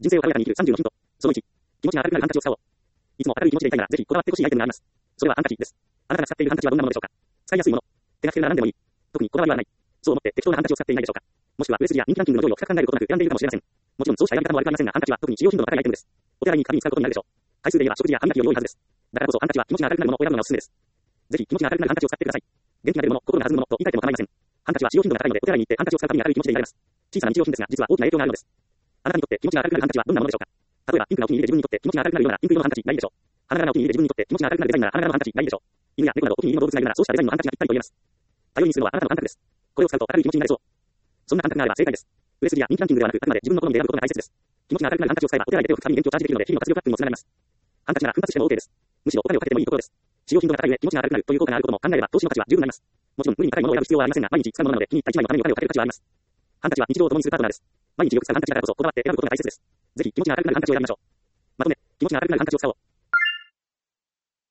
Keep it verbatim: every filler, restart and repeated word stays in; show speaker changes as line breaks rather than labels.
人生を軽やかに生きるさんじゅうのヒント。そのいち、気持ちが明るくなるハンカチを使おう。いつも明るい気持ちでいたいなら、ぜひこだわってほしいアイテムがあります。それはハンカチです。あなたが使っているハンカチはどんなものでしょうか。使いやすいもの。手がけるなら何でもいい。特にこだわりはない。そう思って適当なハンカチを使っていないでしょうか。もしくは売れ筋や人気ランキングの上位を深く考えることなく選んでいるかもしれません。もちろんそうしたやり方も悪くありませんが、ハンカチは特に使用頻度の高いアイテムです。お手洗いに行くたびに使うことになるでしょう。回数で言えば食事や歯磨きより多いはずです。だからこそハンカチは気持ちが明るくなるものを選ぶのがおすすめです。ぜひ気持ちが明るくなるハンカチを使ってください。元気が出るもの、心が弾むものと言い換えても構いません。ハンカチは使用頻度が高いので、お手洗いに行ってハンカチを使うたびに明るい気持ちでいられます。小さな日用品ですが、実は大きな影響があるのです。あなたにとって気持ちが明るくなるハンカチはどんなものでしょうか。例えば、ピンクがお気に入りで自分にとって気持ちが明るくなるようなピンク色のハンカチがいいでしょう。花柄がお気に入りで自分にとって気持ちが明るくなるデザインなら花柄のハンカチがいいでしょう。犬や猫などお気に入りの動物がいるならそうしたデザインのハンカチがぴったりと言えます。頼りにするのはあなたの感覚です。これを使うと明るい気持ちになれそう。そんな感覚があれば正解です。売れ筋や人気ランキングではなく、あくまで自分の好みで選ぶことが大切です。気持ちが明るくなるハンカチを使えばお手洗いで手を拭くたびに電気をチャージできるので日々の活力アップにもつながります。ハンカチなら奮発しても OK です。むしろお金をかけてもいいところです。使用頻度が高い上、気持ちが明るくなるという効果があることも考えれば投資の価値は十分になります。もちろん無理に高いものを選ぶ必要はありませんが、毎日使うものなので気に入った一枚のためにお金をかける価値はあります。ハンカチは日常を共にするパートナーです。毎日よく使うハンカチだからこそこだわって選ぶことが大切です。ぜひ気持ちが明るくなるハンカチを選びましょう。まとめ、気持ちが明るくなるハンカチを使おう。